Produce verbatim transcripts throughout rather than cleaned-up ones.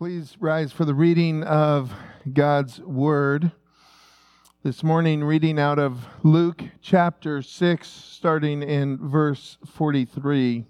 Please rise for the reading of God's Word. This morning, reading out of Luke chapter six, starting in verse forty-three.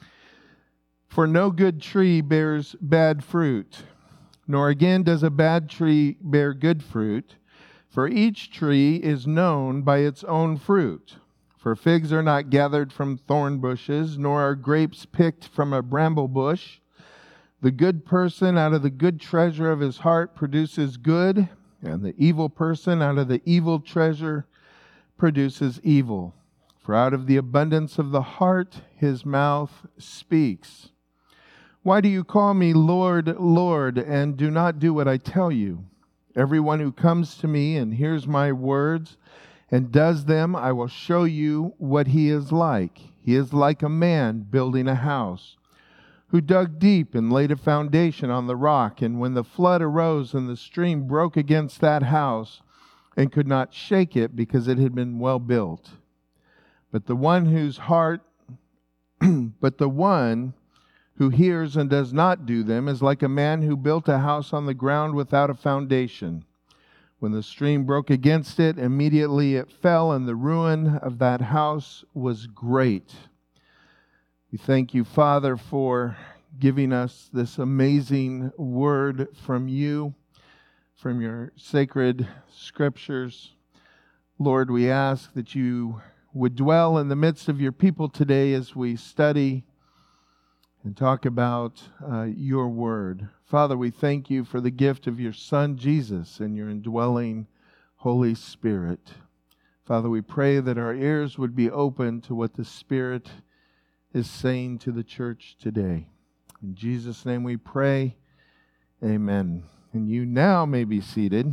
For no good tree bears bad fruit, nor again does a bad tree bear good fruit. For each tree is known by its own fruit. For figs are not gathered from thorn bushes, nor are grapes picked from a bramble bush. The good person out of the good treasure of his heart produces good, and the evil person out of the evil treasure produces evil. For out of the abundance of the heart his mouth speaks. Why do you call me Lord, Lord, and do not do what I tell you? Everyone who comes to me and hears my words and does them, I will show you what he is like. He is like a man building a house, who dug deep and laid a foundation on the rock. And when the flood arose and the stream broke against that house and could not shake it because it had been well built. But the one whose heart, but the one who hears and does not do them is like a man who built a house on the ground without a foundation. When the stream broke against it, immediately it fell, and the ruin of that house was great. We thank you, Father, for giving us this amazing word from you, from your sacred scriptures. Lord, we ask that you would dwell in the midst of your people today as we study and talk about uh, your word. Father, we thank you for the gift of your Son, Jesus, and your indwelling Holy Spirit. Father, we pray that our ears would be open to what the Spirit is saying to the church today. In Jesus' name we pray, amen. And you now may be seated.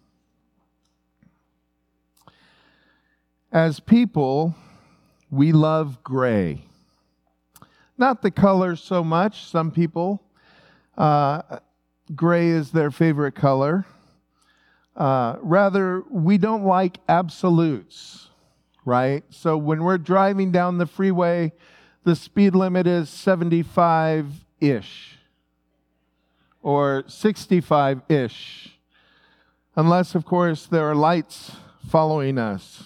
As people, we love gray. Not the color so much. Some people, uh, gray is their favorite color. Uh, rather, we don't like absolutes, right? So when we're driving down the freeway, the speed limit is seventy-five-ish or sixty-five-ish. Unless, of course, there are lights following us.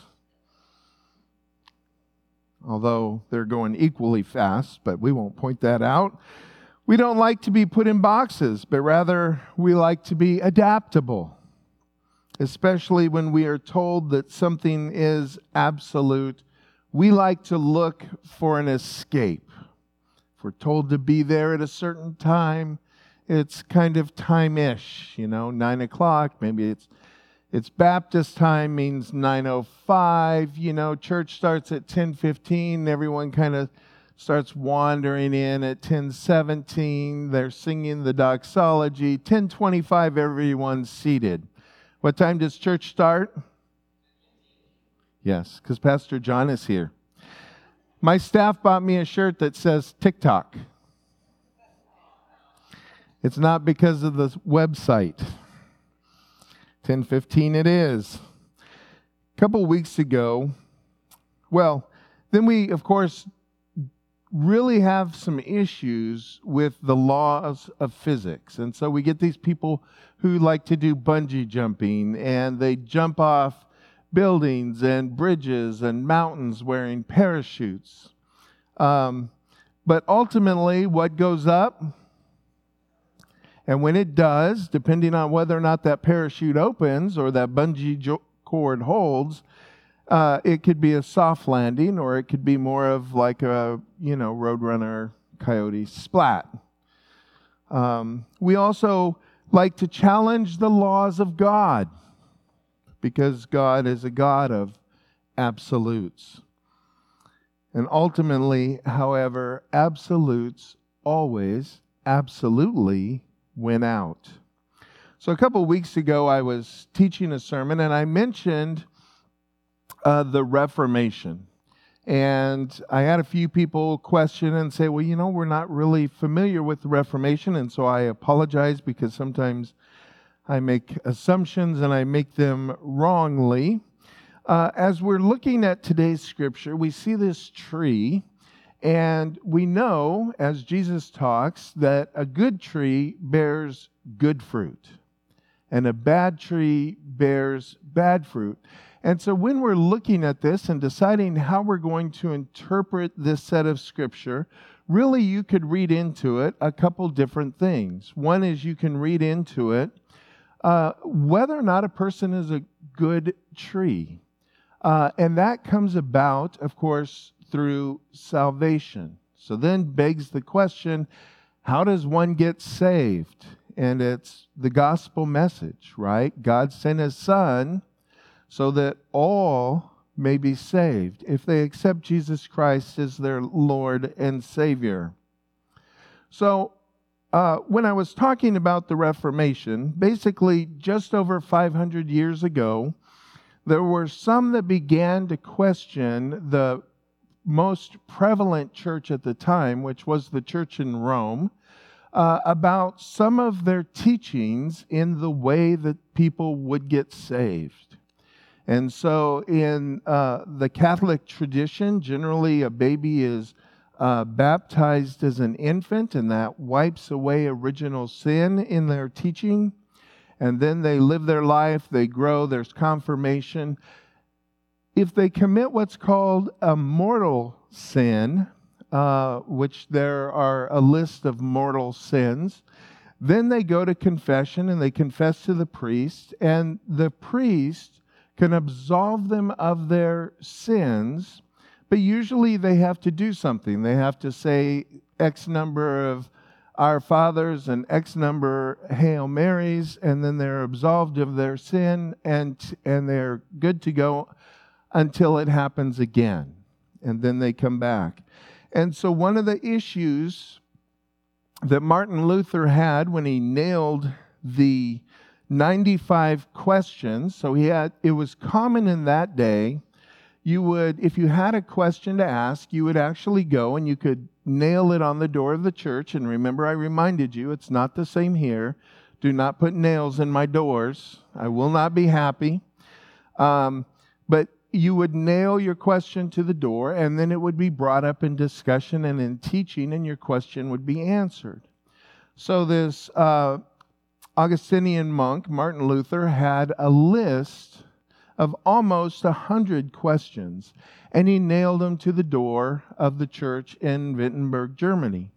Although they're going equally fast, but we won't point that out. We don't like to be put in boxes, but rather we like to be adaptable, especially when we are told that something is absolute. We like to look for an escape. If we're told to be there at a certain time, it's kind of time-ish, you know, nine o'clock. Maybe it's it's Baptist time means nine oh five. You know, church starts at ten fifteen. Everyone kind of starts wandering in at ten seventeen. They're singing the doxology. ten twenty-five, everyone's seated. What time does church start? Yes, because Pastor John is here. My staff bought me a shirt that says TikTok. It's not because of the website. ten fifteen it is. A couple weeks ago, well, then we, of course, really have some issues with the laws of physics. And so we get these people who like to do bungee jumping, and they jump off buildings and bridges and mountains wearing parachutes. Um, but ultimately, what goes up, and when it does, depending on whether or not that parachute opens or that bungee jo- cord holds, uh, it could be a soft landing, or it could be more of like a, you know, Roadrunner Coyote splat. Um, we also like to challenge the laws of God, because God is a God of absolutes. And ultimately, however, absolutes always, absolutely win out. So a couple weeks ago, I was teaching a sermon, and I mentioned uh, the Reformation. And I had a few people question and say, well, you know, we're not really familiar with the Reformation, and so I apologize because sometimes I make assumptions and I make them wrongly. Uh, as we're looking at today's scripture, we see this tree, And we know, as Jesus talks, that a good tree bears good fruit, and a bad tree bears bad fruit. And so when we're looking at this and deciding how we're going to interpret this set of Scripture, really you could read into it a couple different things. One is you can read into it uh, whether or not a person is a good tree. Uh, and that comes about, of course, through salvation. So then begs the question, how does one get saved? And it's the gospel message, right? God sent His Son so that all may be saved if they accept Jesus Christ as their Lord and Savior. So uh, when I was talking about the Reformation, basically just over five hundred years ago, there were some that began to question the most prevalent church at the time, which was the church in Rome, uh, about some of their teachings in the way that people would get saved. And so in uh, the Catholic tradition, generally a baby is uh, baptized as an infant, and that wipes away original sin in their teaching. And then they live their life, they grow, there's confirmation. If they commit what's called a mortal sin, uh, which there are a list of mortal sins, then they go to confession and they confess to the priest, and the priest can absolve them of their sins, but usually they have to do something. They have to say X number of Our Fathers and X number Hail Marys, and then they're absolved of their sin, and and they're good to go until it happens again, and then they come back. And so one of the issues that Martin Luther had when he nailed the ninety-five questions, so he had, it was common in that day, you would, if you had a question to ask, you would actually go and you could nail it on the door of the church. And remember, I reminded you, it's not the same here. Do not put nails in my doors. I will not be happy. Um, but you would nail your question to the door, and then it would be brought up in discussion and in teaching, and your question would be answered. So this uh, Augustinian monk, Martin Luther, had a list of almost a hundred questions, and he nailed them to the door of the church in Wittenberg, Germany.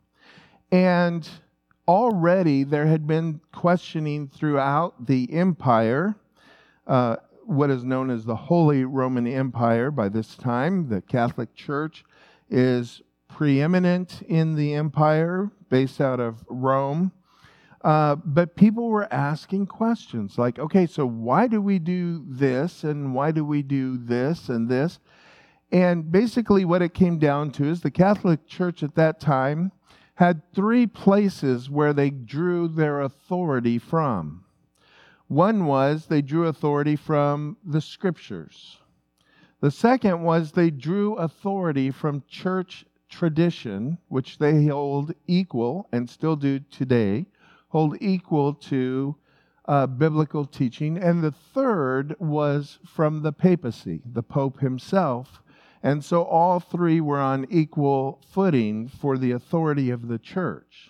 And already there had been questioning throughout the empire, uh, what is known as the Holy Roman Empire by this time. The Catholic Church is preeminent in the empire, based out of Rome. Uh, but people were asking questions like, okay, so why do we do this, and why do we do this and this? And basically what it came down to is the Catholic Church at that time had three places where they drew their authority from. One was they drew authority from the Scriptures. The second was they drew authority from church tradition, which they hold equal, and still do today, hold equal to uh, biblical teaching. And the third was from the papacy, the Pope himself. And so all three were on equal footing for the authority of the church.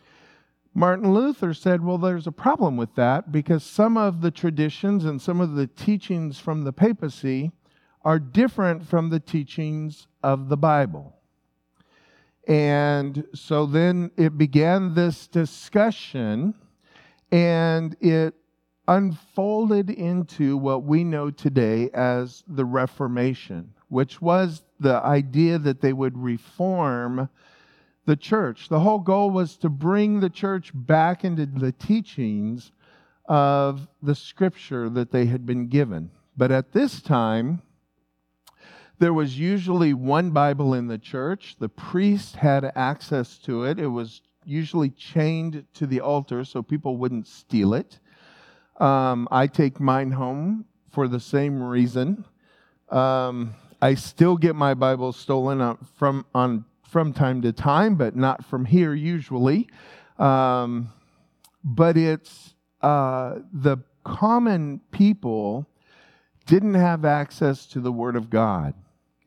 Martin Luther said, well, there's a problem with that, because some of the traditions and some of the teachings from the papacy are different from the teachings of the Bible. And so then it began this discussion, and it unfolded into what we know today as the Reformation, which was the idea that they would reform the church. The whole goal was to bring the church back into the teachings of the Scripture that they had been given. But at this time, there was usually one Bible in the church. The priest had access to it. It was usually chained to the altar so people wouldn't steal it. Um, I take mine home for the same reason. Um, I still get my Bible stolen on, from on from time to time, but not from here usually. Um, but it's uh, the common people didn't have access to the Word of God.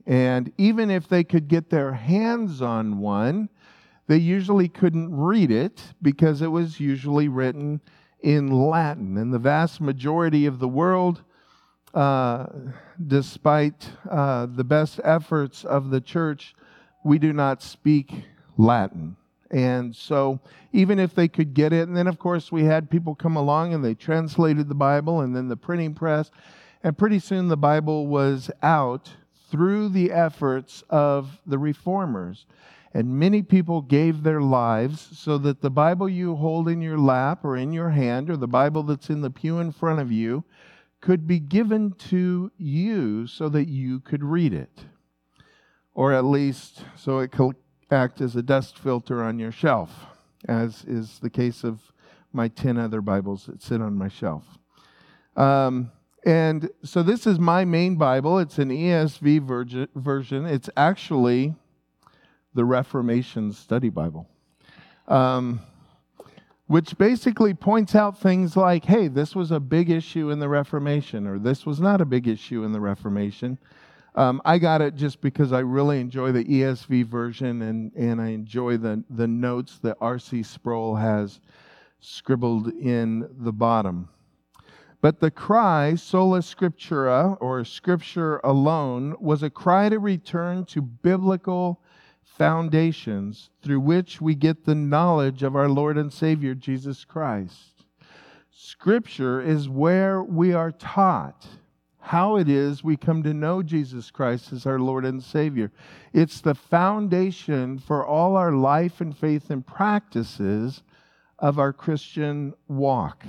And even if they could get their hands on one, they usually couldn't read it because it was usually written in Latin. And the vast majority of the world, uh, despite uh, the best efforts of the church, we do not speak Latin. And so even if they could get it, and then of course we had people come along and they translated the Bible, and then the printing press, and pretty soon the Bible was out through the efforts of the reformers. And many people gave their lives so that the Bible you hold in your lap or in your hand, or the Bible that's in the pew in front of you, could be given to you so that you could read it. Or at least so it could act as a dust filter on your shelf, as is the case of my ten other Bibles that sit on my shelf. Um, and so this is my main Bible. It's an E S V version. version. It's actually the Reformation Study Bible, um, which basically points out things like, hey, this was a big issue in the Reformation, or this was not a big issue in the Reformation. Um, I got it just because I really enjoy the E S V version, and, and I enjoy the, the notes that R C Sproul has scribbled in the bottom. But the cry, sola scriptura, or Scripture alone, was a cry to return to biblical foundations through which we get the knowledge of our Lord and Savior, Jesus Christ. Scripture is where we are taught how it is we come to know Jesus Christ as our Lord and Savior. It's the foundation for all our life and faith and practices of our Christian walk.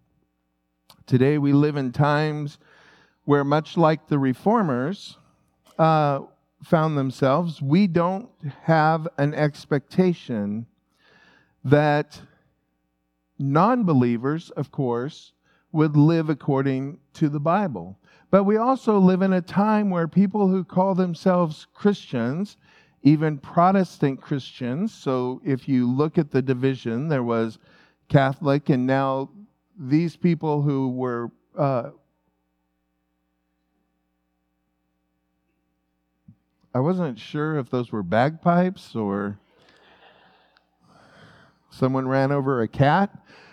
Today we live in times where, much like the reformers uh, found themselves, we don't have an expectation that non-believers, of course, would live according to the Bible. But we also live in a time where people who call themselves Christians, even Protestant Christians, so if you look at the division, there was Catholic, and now these people who were uh, I wasn't sure if those were bagpipes or someone ran over a cat.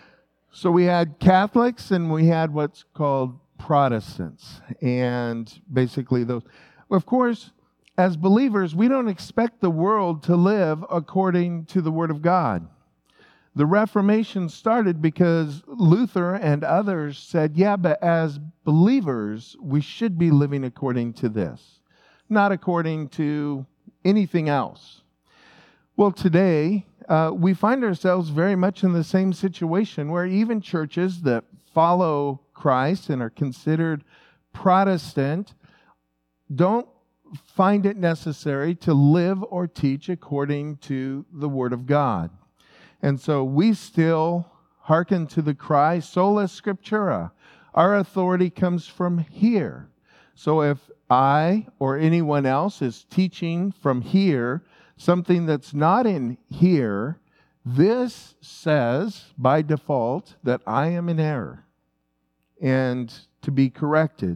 So we had Catholics and we had what's called Protestants. And basically those, of course, as believers, we don't expect the world to live according to the Word of God. The Reformation started because Luther and others said, yeah, but as believers, we should be living according to this, not according to anything else. Well, today, uh, we find ourselves very much in the same situation where even churches that follow Christ and are considered Protestant don't find it necessary to live or teach according to the Word of God. And so we still hearken to the cry, sola scriptura. Our authority comes from here. So if I or anyone else is teaching from here something that's not in here, this says by default that I am in error and to be corrected.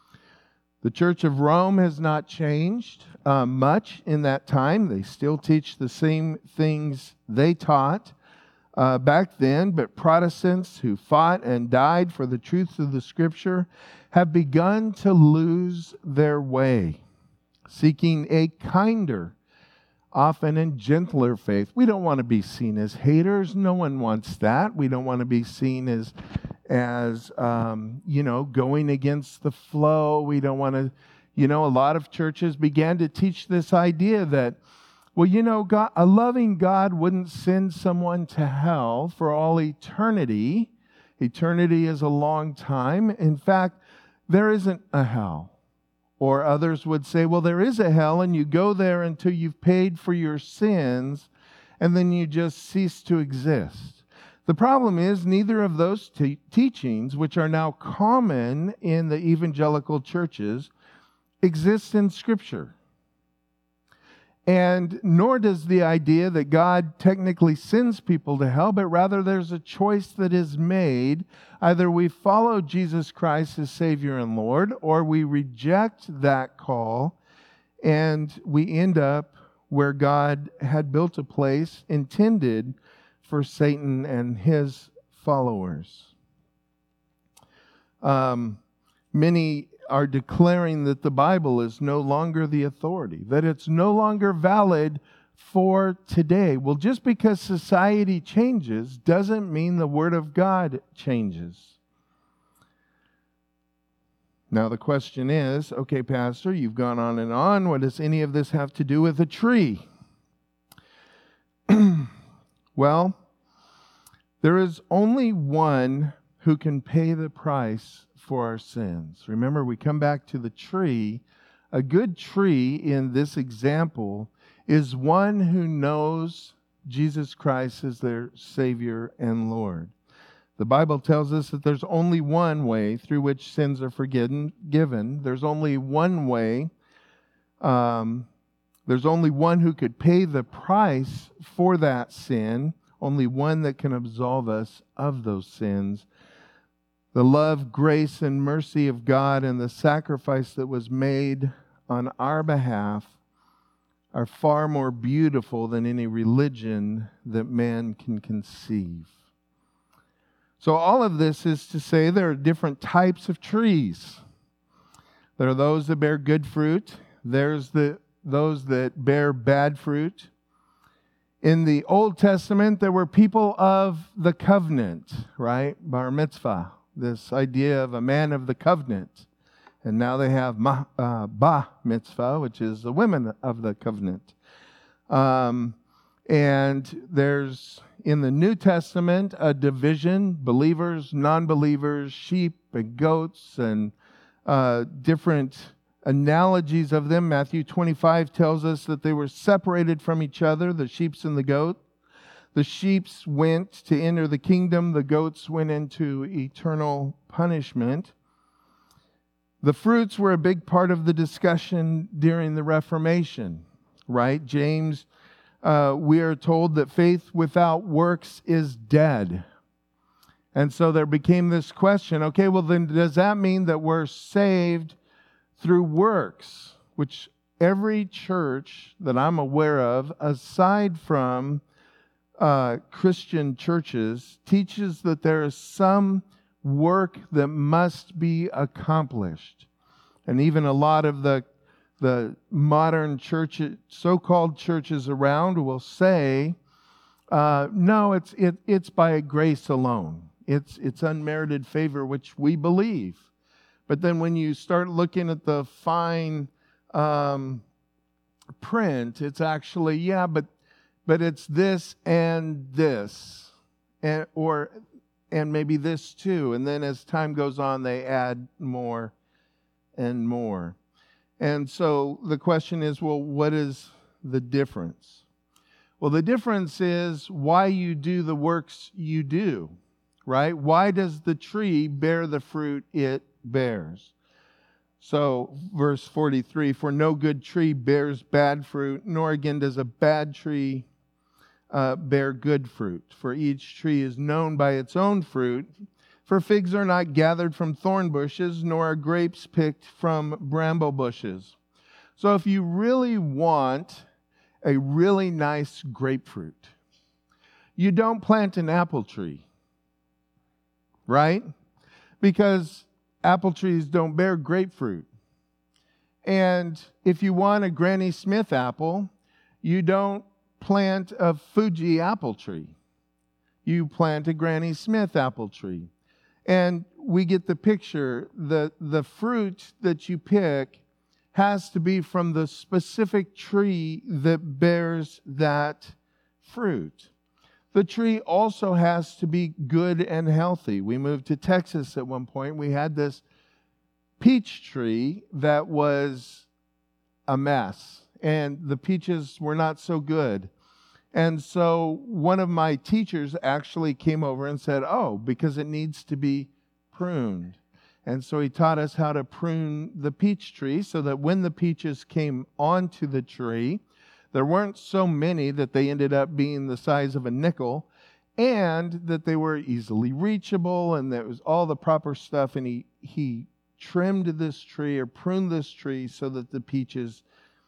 The Church of Rome has not changed uh, much in that time. They still teach the same things they taught uh, back then, but Protestants who fought and died for the truth of the Scripture have begun to lose their way, seeking a kinder, often and gentler faith. We don't want to be seen as haters. No one wants that. We don't want to be seen as as, um, you know, going against the flow. We don't want to, you know, a lot of churches began to teach this idea that, well, you know, God, a loving God wouldn't send someone to hell for all eternity. Eternity is a long time. In fact, there isn't a hell. Or others would say, well, there is a hell, and you go there until you've paid for your sins, and then you just cease to exist. The problem is neither of those te- teachings, which are now common in the evangelical churches, exist in Scripture. And nor does the idea that God technically sends people to hell, but rather there's a choice that is made. Either we follow Jesus Christ as Savior and Lord, or we reject that call and we end up where God had built a place intended for Satan and his followers. Um, many are declaring that the Bible is no longer the authority, that it's no longer valid for today. Well, just because society changes doesn't mean the Word of God changes. Now the question is, okay, Pastor, you've gone on and on. What does any of this have to do with a tree? Well, there is only one who can pay the price for our sins. Remember, we come back to the tree. A good tree in this example is one who knows Jesus Christ as their Savior and Lord. The Bible tells us that there's only one way through which sins are forgiven. Given. There's only one way. Um, there's only one who could pay the price for that sin. Only one that can absolve us of those sins. The love, grace, and mercy of God and the sacrifice that was made on our behalf are far more beautiful than any religion that man can conceive. So all of this is to say there are different types of trees. There are those that bear good fruit. There's the those that bear bad fruit. In the Old Testament, there were people of the covenant, right? Bar mitzvah, this idea of a man of the covenant. And now they have ma, uh, ba mitzvah, which is the women of the covenant. Um, and there's, in the New Testament, a division, believers, non-believers, sheep and goats, and uh, different analogies of them. Matthew twenty-five tells us that they were separated from each other, the sheep and the goat. The sheep went to enter the kingdom. The goats went into eternal punishment. The fruits were a big part of the discussion during the Reformation, right? James, uh, we are told that faith without works is dead. And so there became this question, okay, well then does that mean that we're saved through works? Which every church that I'm aware of, aside from uh, Christian churches, teaches that there is some work that must be accomplished. And even a lot of the the modern churches, so-called churches around will say, uh, no, it's it, it's by grace alone. It's it's unmerited favor, which we believe. But then when you start looking at the fine um, print, it's actually, yeah, but but it's this and this, and or and maybe this too. And then as time goes on, they add more and more. And so the question is, well, what is the difference? Well, the difference is why you do the works you do, right? Why does the tree bear the fruit it bears? So verse forty-three, for no good tree bears bad fruit, nor again does a bad tree uh, bear good fruit. For each tree is known by its own fruit. For figs are not gathered from thorn bushes, nor are grapes picked from bramble bushes. So if you really want a really nice grapefruit, you don't plant an apple tree, right? Because apple trees don't bear grapefruit. And if you want a Granny Smith apple, you don't plant a Fuji apple tree. You plant a Granny Smith apple tree. And we get the picture. The, the fruit that you pick has to be from the specific tree that bears that fruit. The tree also has to be good and healthy. We moved to Texas at one point. We had this peach tree that was a mess, and the peaches were not so good. And so one of my teachers actually came over and said, oh, because it needs to be pruned. And so he taught us how to prune the peach tree so that when the peaches came onto the tree, there weren't so many that they ended up being the size of a nickel, and that they were easily reachable, and there was all the proper stuff. And he, he trimmed this tree or pruned this tree so that the peaches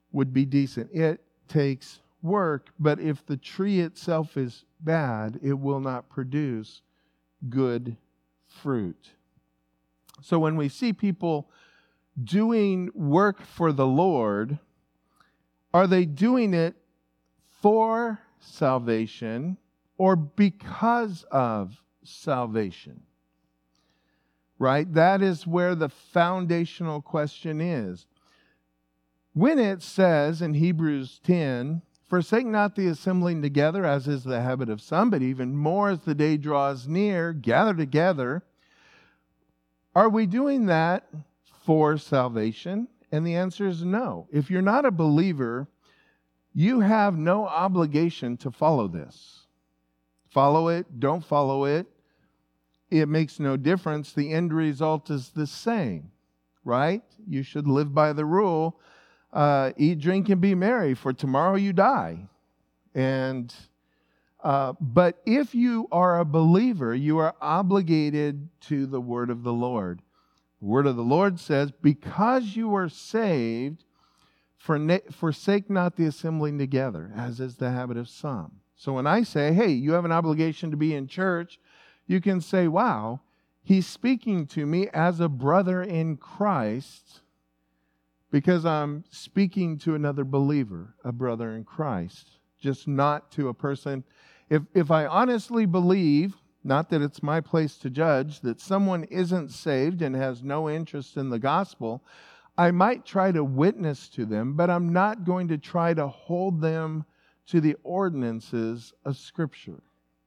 would be decent. It takes work, but if the tree itself is bad, it will not produce good fruit. So when we see people doing work for the Lord, are they doing it for salvation or because of salvation? Right? That is where the foundational question is. When it says in Hebrews ten, forsake not the assembling together, as is the habit of some, but even more as the day draws near, gather together. Are we doing that for salvation? And the answer is no. If you're not a believer, you have no obligation to follow this. Follow it, don't follow it. It makes no difference. The end result is the same, right? You should live by the rule, uh, eat, drink, and be merry, for tomorrow you die. And uh, but if you are a believer, you are obligated to the word of the Lord. The word of the Lord says, because you are saved, forsake not the assembling together, as is the habit of some. So when I say, hey, you have an obligation to be in church, you can say, wow, he's speaking to me as a brother in Christ because I'm speaking to another believer, a brother in Christ, just not to a person. If, if I honestly believe, not that it's my place to judge, that someone isn't saved and has no interest in the gospel, I might try to witness to them, but I'm not going to try to hold them to the ordinances of Scripture.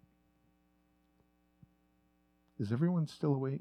Is everyone still awake?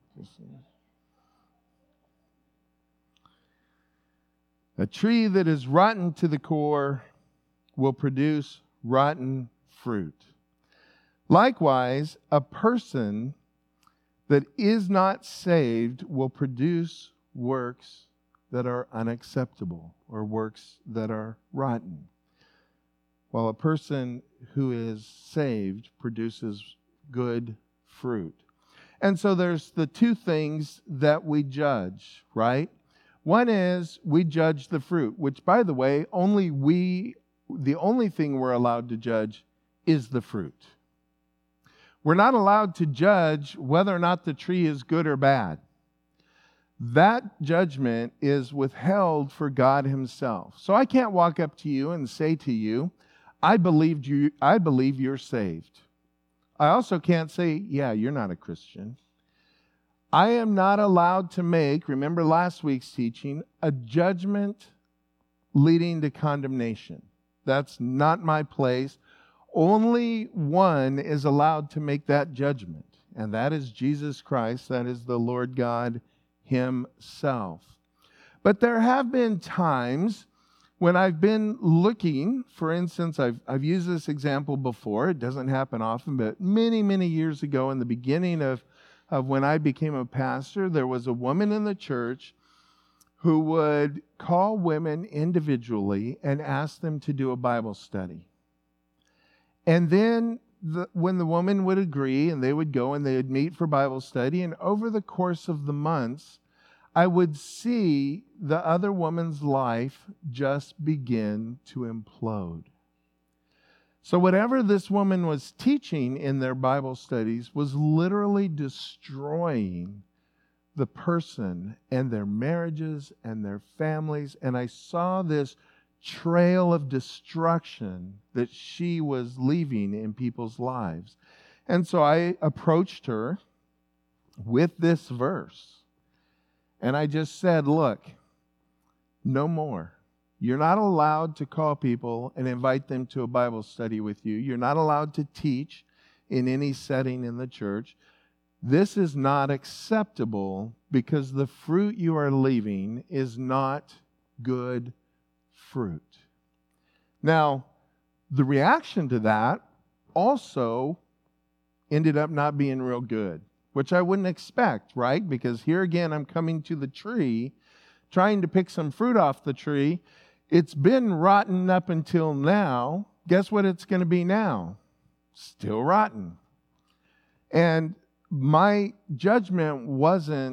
A tree that is rotten to the core will produce rotten fruit. Likewise, a person that is not saved will produce works that are unacceptable or works that are rotten, while a person who is saved produces good fruit. And so there's the two things that we judge, right? One is we judge the fruit, which, by the way, only we, the only thing we're allowed to judge is the fruit. We're not allowed to judge whether or not the tree is good or bad. That judgment is withheld for God Himself. So I can't walk up to you and say to you, I believed you, I believe you're saved. I also can't say, yeah, you're not a Christian. I am not allowed to make, remember last week's teaching, a judgment leading to condemnation. That's not my place. Only one is allowed to make that judgment, and that is Jesus Christ. That is the Lord God Himself. But there have been times when I've been looking, for instance, I've, I've used this example before. It doesn't happen often, but many, many years ago in the beginning of, of when I became a pastor, there was a woman in the church who would call women individually and ask them to do a Bible study. And then the, when the woman would agree and they would go and they would meet for Bible study, and over the course of the months, I would see the other woman's life just begin to implode. So whatever this woman was teaching in their Bible studies was literally destroying the person and their marriages and their families. And I saw this trail of destruction that she was leaving in people's lives. And so I approached her with this verse. And I just said, look, no more. You're not allowed to call people and invite them to a Bible study with you. You're not allowed to teach in any setting in the church. This is not acceptable because the fruit you are leaving is not good fruit. Now, the reaction to that also ended up not being real good, which I wouldn't expect, right? Because here again, I'm coming to the tree, trying to pick some fruit off the tree. It's been rotten up until now. Guess what it's going to be now? Still rotten. And my judgment wasn't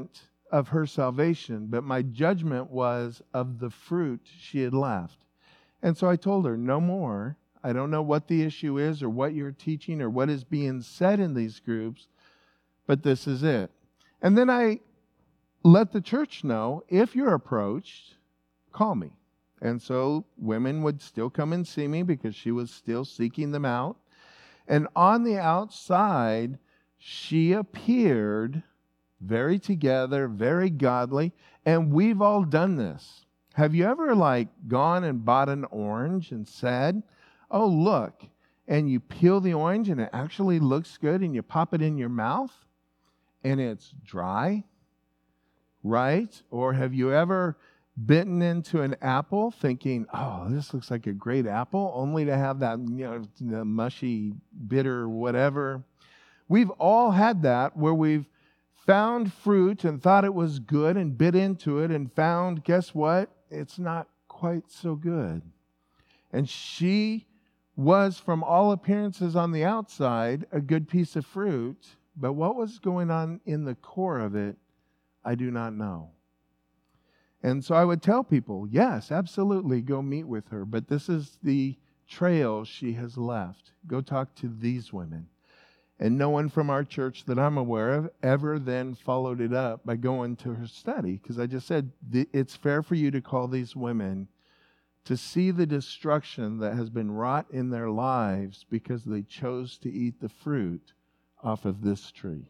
of her salvation, but my judgment was of the fruit she had left. And so I told her, no more. I don't know what the issue is or what you're teaching or what is being said in these groups, but this is it. And then I let the church know, if you're approached, call me. And so women would still come and see me because she was still seeking them out. And on the outside, she appeared very together, very godly, and we've all done this. Have you ever like gone and bought an orange and said, oh, look, and you peel the orange and it actually looks good and you pop it in your mouth and it's dry, right? Or have you ever bitten into an apple thinking, oh, this looks like a great apple, only to have that, you know, the mushy, bitter, whatever? We've all had that where we've found fruit and thought it was good and bit into it and found, guess what? It's not quite so good. And she was, from all appearances on the outside, a good piece of fruit, but what was going on in the core of it, I do not know. And so I would tell people, yes, absolutely, go meet with her, but this is the trail she has left. Go talk to these women. And no one from our church that I'm aware of ever then followed it up by going to her study, because I just said, it's fair for you to call these women to see the destruction that has been wrought in their lives because they chose to eat the fruit off of this tree.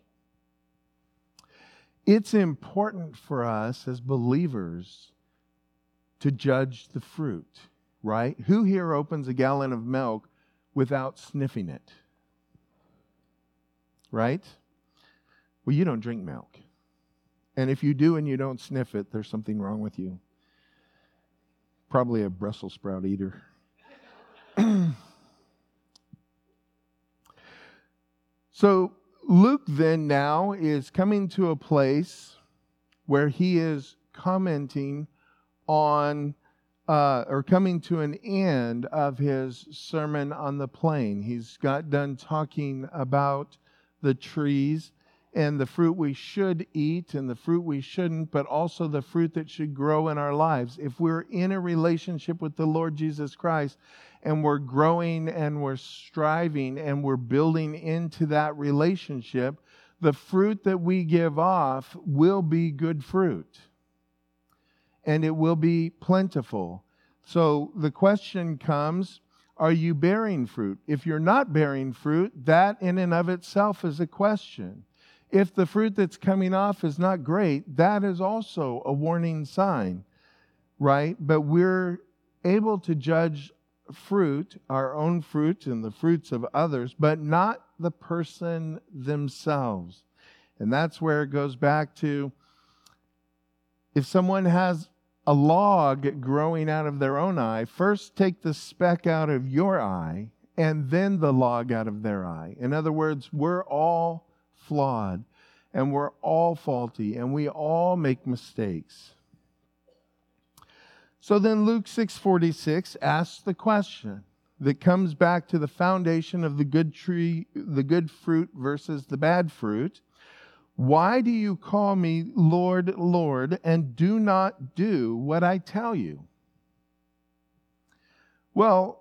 It's important for us as believers to judge the fruit, right? Who here opens a gallon of milk without sniffing it? Right? Well, you don't drink milk. And if you do and you don't sniff it, there's something wrong with you. Probably a Brussels sprout eater. So Luke then now is coming to a place where he is commenting on, uh, or coming to an end of his Sermon on the Plain. He's got done talking about the trees and the fruit we should eat and the fruit we shouldn't, but also the fruit that should grow in our lives. If we're in a relationship with the Lord Jesus Christ and we're growing and we're striving and we're building into that relationship, the fruit that we give off will be good fruit. And it will be plentiful. So the question comes, are you bearing fruit? If you're not bearing fruit, that in and of itself is a question. If the fruit that's coming off is not great, that is also a warning sign, right? But we're able to judge fruit, our own fruit and the fruits of others, but not the person themselves. And that's where it goes back to, if someone has a log growing out of their own eye, first take the speck out of your eye and then the log out of their eye. In other words, we're all flawed and we're all faulty and we all make mistakes. So then Luke six forty-six asks the question that comes back to the foundation of the good tree, the good fruit versus the bad fruit. Why do you call me Lord, Lord, and do not do what I tell you? Well,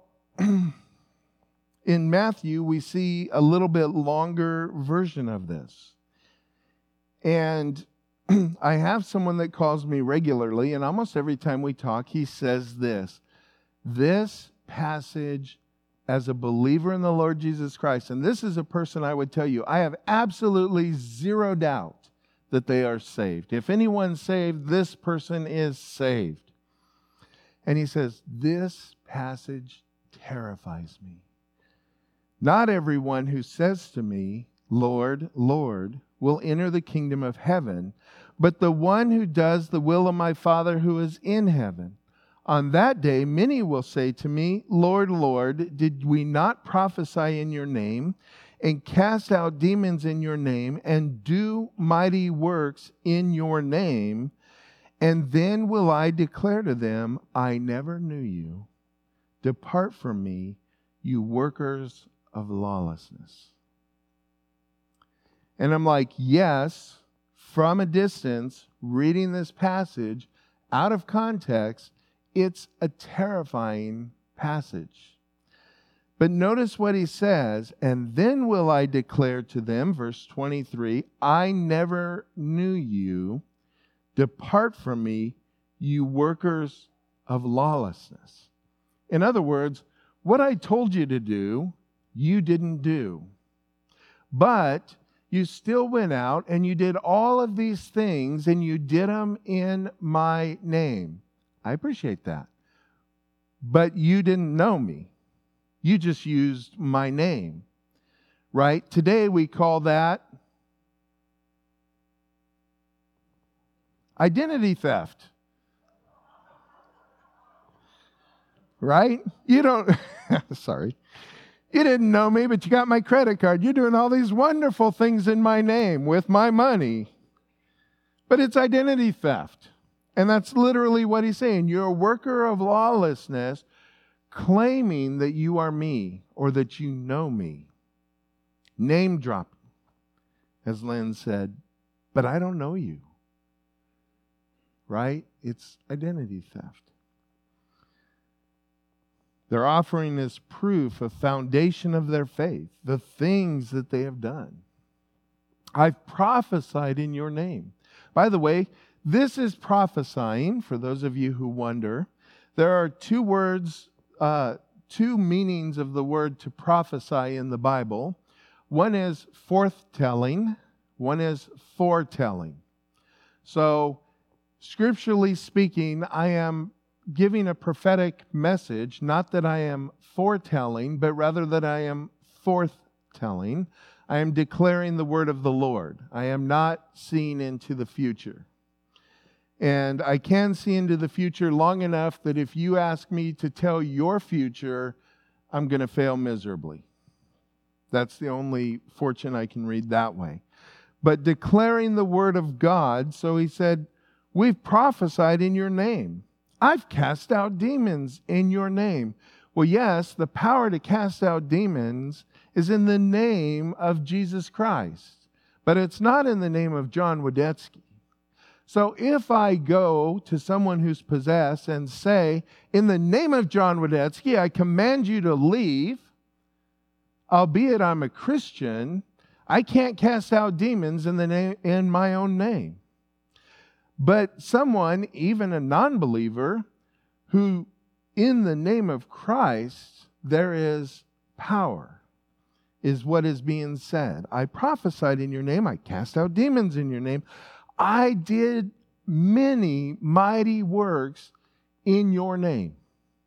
in Matthew, we see a little bit longer version of this. And I have someone that calls me regularly, and almost every time we talk, he says this, this passage as a believer in the Lord Jesus Christ, and this is a person I would tell you, I have absolutely zero doubt that they are saved. If anyone's saved, this person is saved. And he says, this passage terrifies me. Not everyone who says to me, Lord, Lord, will enter the kingdom of heaven, but the one who does the will of my Father who is in heaven. On that day, many will say to me, Lord, Lord, did we not prophesy in your name and cast out demons in your name and do mighty works in your name? And then will I declare to them, I never knew you. Depart from me, you workers of lawlessness. And I'm like, yes, from a distance, reading this passage out of context, it's a terrifying passage. But notice what he says, and then will I declare to them, verse twenty-three, I never knew you. Depart from me, you workers of lawlessness. In other words, what I told you to do, you didn't do. But you still went out and you did all of these things, and you did them in my name. I appreciate that. But you didn't know me. You just used my name, right? Today we call that identity theft, right? You don't, sorry. You didn't know me, but you got my credit card. You're doing all these wonderful things in my name with my money. But it's identity theft. And that's literally what he's saying. You're a worker of lawlessness, claiming that you are me or that you know me. Name dropping, as Lynn said, but I don't know you. Right? It's identity theft. They're offering as proof a foundation of their faith, the things that they have done. I've prophesied in your name. By the way, this is prophesying, for those of you who wonder. There are two words, uh, two meanings of the word to prophesy in the Bible. One is forthtelling, one is foretelling. So, scripturally speaking, I am giving a prophetic message, not that I am foretelling, but rather that I am forthtelling. I am declaring the word of the Lord. I am not seeing into the future. And I can see into the future long enough that if you ask me to tell your future, I'm going to fail miserably. That's the only fortune I can read that way. But declaring the word of God, so he said, we've prophesied in your name. I've cast out demons in your name. Well, yes, the power to cast out demons is in the name of Jesus Christ. But it's not in the name of John Wadetsky. So if I go to someone who's possessed and say, in the name of John Wadetsky, I command you to leave, albeit I'm a Christian, I can't cast out demons in the name, in my own name. But someone, even a non-believer, who in the name of Christ, there is power, is what is being said. I prophesied in your name. I cast out demons in your name. I did many mighty works in your name.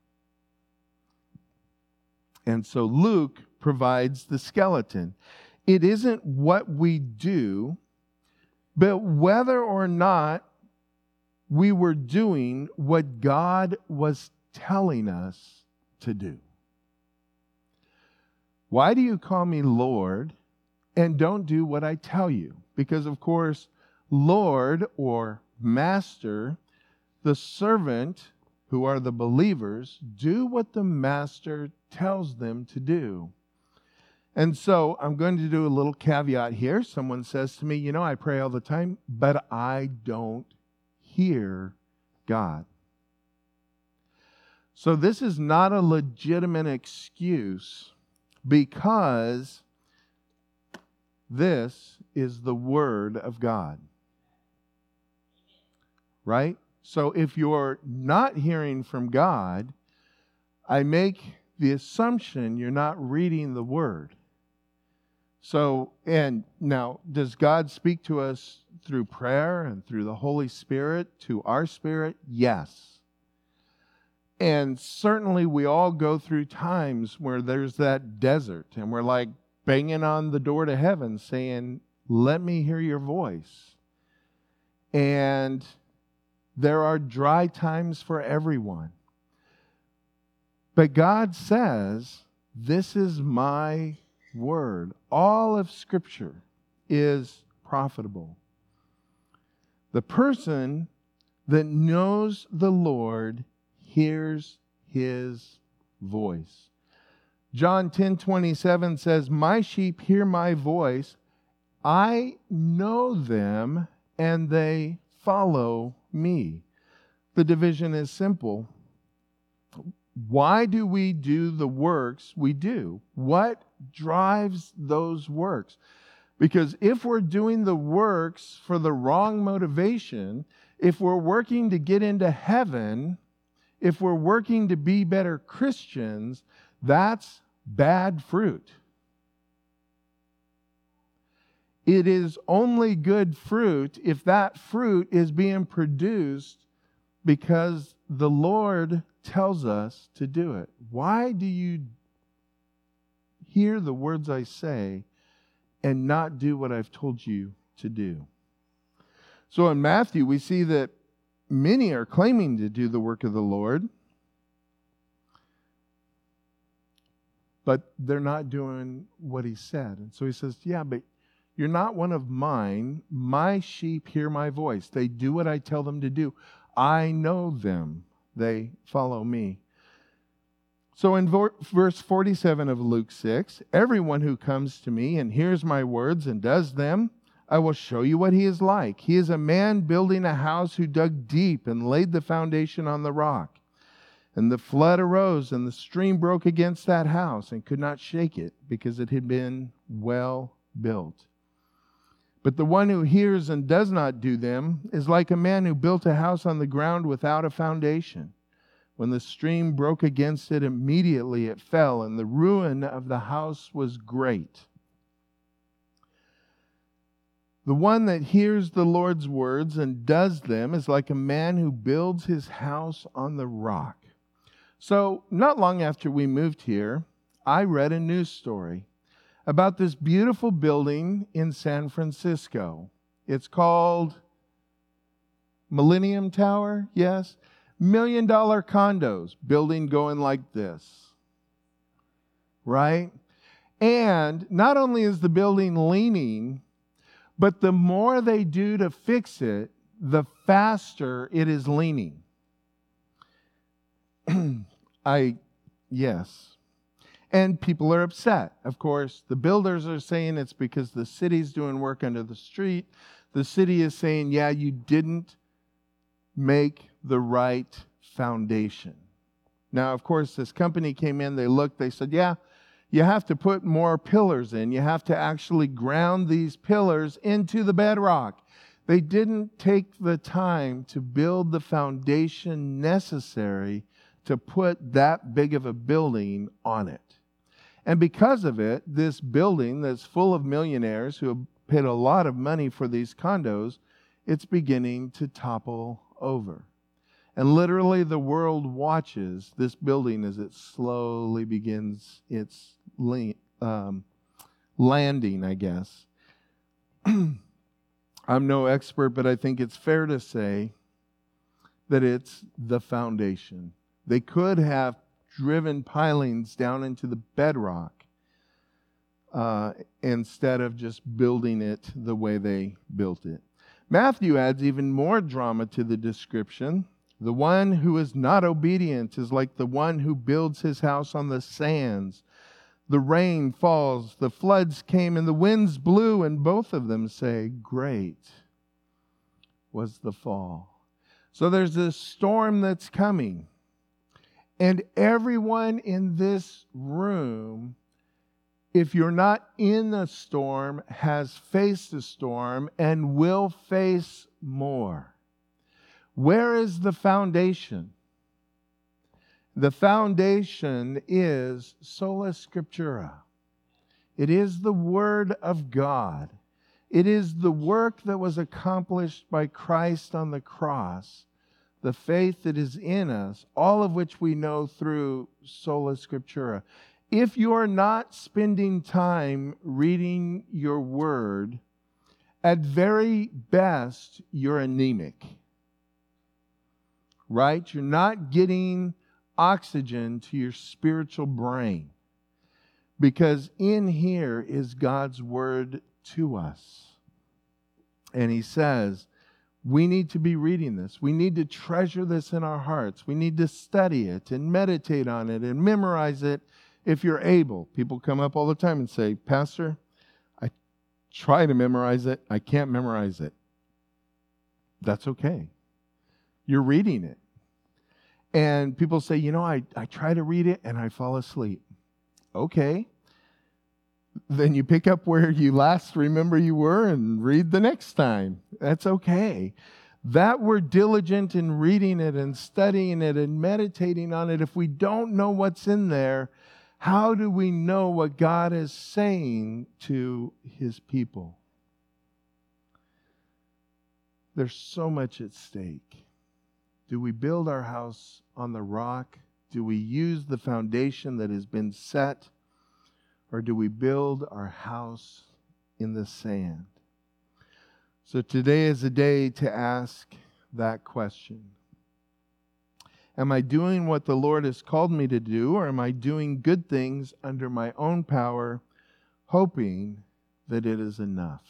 And so Luke provides the skeleton. It isn't what we do, but whether or not we were doing what God was telling us to do. Why do you call me Lord and don't do what I tell you? Because, of course, Lord or Master, the servant, who are the believers, do what the Master tells them to do. And so I'm going to do a little caveat here. Someone says to me, you know, I pray all the time, but I don't hear God. So this is not a legitimate excuse, because this is the Word of God. Right? So if you're not hearing from God, I make the assumption you're not reading the Word. So, and now, does God speak to us through prayer and through the Holy Spirit to our spirit? Yes. And certainly we all go through times where there's that desert and we're like banging on the door to heaven saying, let me hear your voice. And there are dry times for everyone. But God says, this is my word. All of Scripture is profitable. The person that knows the Lord hears His voice. John ten twenty-seven says, my sheep hear my voice. I know them and they follow me. The division is simple. Why do we do the works we do? What drives those works? Because if we're doing the works for the wrong motivation, if we're working to get into heaven, if we're working to be better Christians, that's bad fruit. It is only good fruit if that fruit is being produced because the Lord tells us to do it. Why do you hear the words I say and not do what I've told you to do? So in Matthew, we see that many are claiming to do the work of the Lord, but they're not doing what he said. And so he says, yeah, but you're not one of mine. My sheep hear my voice. They do what I tell them to do. I know them. They follow me. So in verse forty-seven of Luke six, everyone who comes to me and hears my words and does them, I will show you what he is like. He is a man building a house who dug deep and laid the foundation on the rock. And the flood arose and the stream broke against that house and could not shake it because it had been well built. But the one who hears and does not do them is like a man who built a house on the ground without a foundation. When the stream broke against it, immediately it fell, and the ruin of the house was great. The one that hears the Lord's words and does them is like a man who builds his house on the rock. So, not long after we moved here, I read a news story about this beautiful building in San Francisco. It's called Millennium Tower, yes? Million dollar condos, building going like this, right? And not only is the building leaning, but the more they do to fix it, the faster it is leaning. I, yes. And people are upset. Of course, the builders are saying it's because the city's doing work under the street. The city is saying, yeah, you didn't make the right foundation. Now, of course, this company came in, they looked, they said, yeah, you have to put more pillars in. You have to actually ground these pillars into the bedrock. They didn't take the time to build the foundation necessary to put that big of a building on it. And because of it, this building that's full of millionaires who have paid a lot of money for these condos, it's beginning to topple over. And literally the world watches this building as it slowly begins its um, landing, I guess. I'm no expert, but I think it's fair to say that it's the foundation. They could have driven pilings down into the bedrock uh, instead of just building it the way they built it. Matthew adds even more drama to the description. The one who is not obedient is like the one who builds his house on the sands. The rain falls, the floods came, and the winds blew, and both of them say, great was the fall. So there's this storm that's coming. And everyone in this room, if you're not in the storm, has faced the storm and will face more. Where is the foundation? The foundation is sola scriptura. It is the Word of God. It is the work that was accomplished by Christ on the cross, the faith that is in us, all of which we know through sola scriptura. If you are not spending time reading your Word, at very best, you're anemic. Right? You're not getting oxygen to your spiritual brain. Because in here is God's Word to us. And He says, we need to be reading this. We need to treasure this in our hearts. We need to study it and meditate on it and memorize it if you're able. People come up all the time and say, Pastor, I try to memorize it. I can't memorize it. That's okay. You're reading it. And people say, you know, I, I try to read it and I fall asleep. Okay. Then you pick up where you last remember you were and read the next time. That's okay. That we're diligent in reading it and studying it and meditating on it. If we don't know what's in there, how do we know what God is saying to His people? There's so much at stake. Do we build our house on the rock? Do we use the foundation that has been set? Or do we build our house in the sand? So today is a day to ask that question. Am I doing what the Lord has called me to do, or am I doing good things under my own power, hoping that it is enough?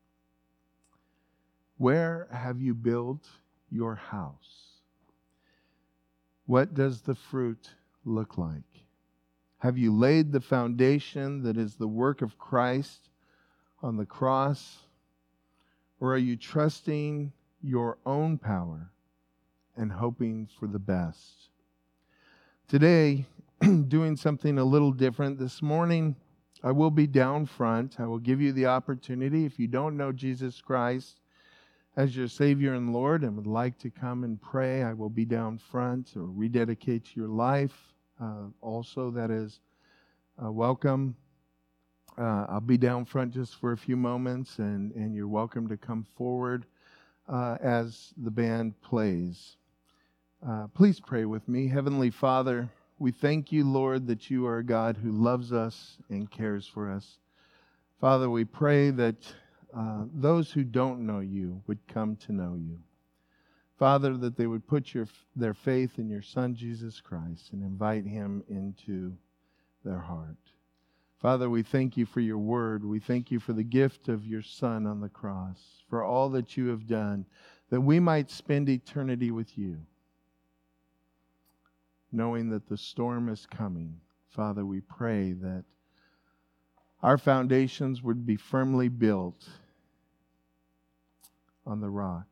Where have you built your house? What does the fruit look like? Have you laid the foundation that is the work of Christ on the cross? Or are you trusting your own power and hoping for the best? Today, doing something a little different. This morning, I will be down front. I will give you the opportunity, if you don't know Jesus Christ as your Savior and Lord and would like to come and pray, I will be down front, or rededicate your life. Uh, also, that is uh, welcome. Uh, I'll be down front just for a few moments, and, and you're welcome to come forward uh, as the band plays. Uh, please pray with me. Heavenly Father, we thank you, Lord, that you are a God who loves us and cares for us. Father, we pray that uh, those who don't know you would come to know you. Father, that they would put your, their faith in your Son, Jesus Christ, and invite him into their heart. Father, we thank you for your word. We thank you for the gift of your Son on the cross, for all that you have done, that we might spend eternity with you, knowing that the storm is coming. Father, we pray that our foundations would be firmly built on the rock,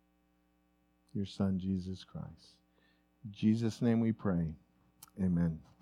your Son, Jesus Christ. In Jesus' name we pray. Amen.